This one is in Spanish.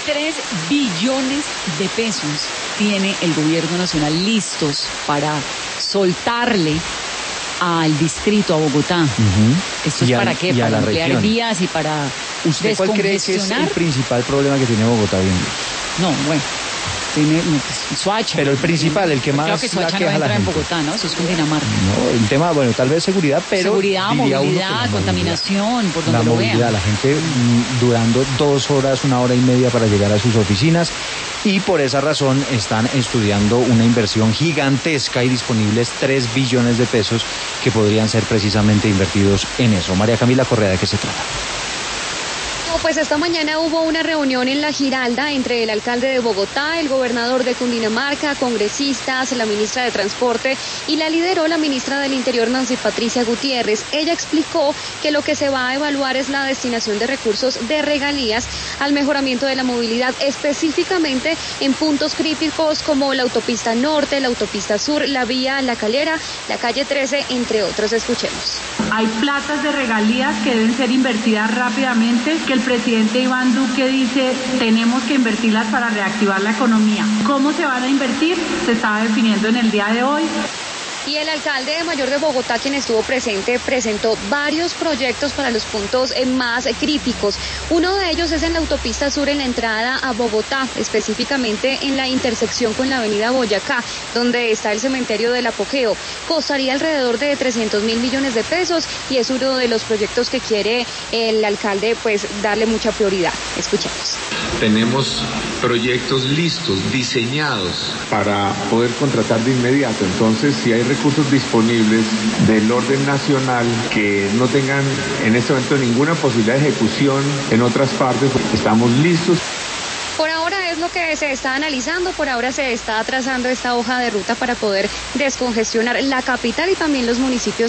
3 billones de pesos tiene el gobierno nacional listos para soltarle al distrito, a Bogotá. ¿Esto es para qué? Para ampliar vías y para ¿Usted cuál cree que es el principal problema que tiene Bogotá hoy en día? No, bueno, tiene Soacha. Pero el principal, el que más creo que Soacha no entra en Bogotá, ¿no? Eso es Cundinamarca. No, el tema, bueno, tal vez seguridad, pero seguridad, movilidad, contaminación, por donde lo vean. La gente durando 2 horas, 1 hora y media para llegar a sus oficinas, y por esa razón están estudiando una inversión gigantesca y disponibles 3 billones de pesos que podrían ser precisamente invertidos en eso. María Camila Correa, ¿de qué se trata? Pues esta mañana hubo una reunión en La Giralda entre el alcalde de Bogotá, el gobernador de Cundinamarca, congresistas, la ministra de Transporte, y la lideró la ministra del Interior, Nancy Patricia Gutiérrez. Ella explicó que lo que se va a evaluar es la destinación de recursos de regalías al mejoramiento de la movilidad, específicamente en puntos críticos como la autopista norte, la autopista sur, la vía La Calera, la calle 13, entre otros. Escuchemos. Hay platas de regalías que deben ser invertidas rápidamente, que el presidente Iván Duque dice tenemos que invertirlas para reactivar la economía. ¿Cómo se van a invertir? Se está definiendo en el día de hoy. Y el alcalde mayor de Bogotá, quien estuvo presente, presentó varios proyectos para los puntos más críticos. Uno de ellos es en la autopista sur, en la entrada a Bogotá, específicamente en la intersección con la avenida Boyacá, donde está el cementerio del Apogeo. Costaría alrededor de 300.000 millones de pesos y es uno de los proyectos que quiere el alcalde pues darle mucha prioridad. Escuchemos. Tenemos proyectos listos, diseñados para poder contratar de inmediato. Entonces, si hay recursos disponibles del orden nacional que no tengan en este momento ninguna posibilidad de ejecución en otras partes, estamos listos. Por ahora es lo que se está analizando, por ahora se está trazando esta hoja de ruta para poder descongestionar la capital y también los municipios